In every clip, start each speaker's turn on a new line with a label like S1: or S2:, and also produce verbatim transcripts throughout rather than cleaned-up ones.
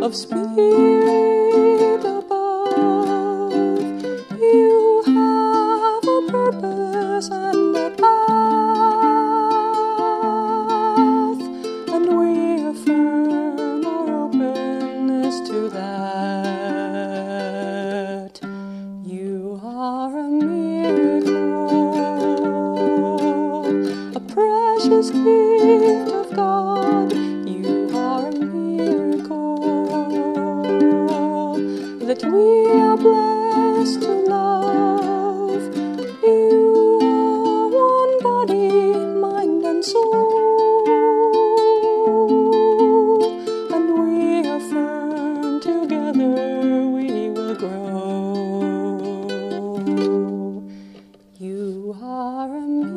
S1: of spirit above. You have a purpose and a path, and we affirm our openness to that. You are a miracle, a precious gift of God. You are a miracle that we are blessed to love. You are one body, mind and soul, and we affirm together we will grow. You are a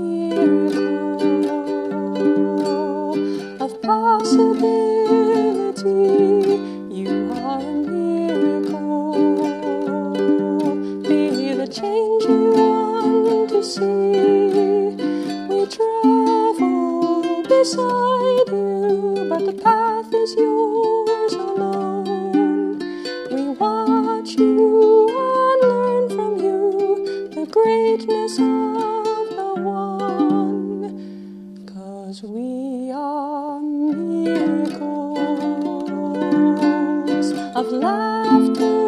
S1: miracle of possibility. You are a miracle. Be the change you want to see. We travel beside you, but the path is yours alone. We watch you and learn from you the greatness of the one, 'cause we are miracles of laughter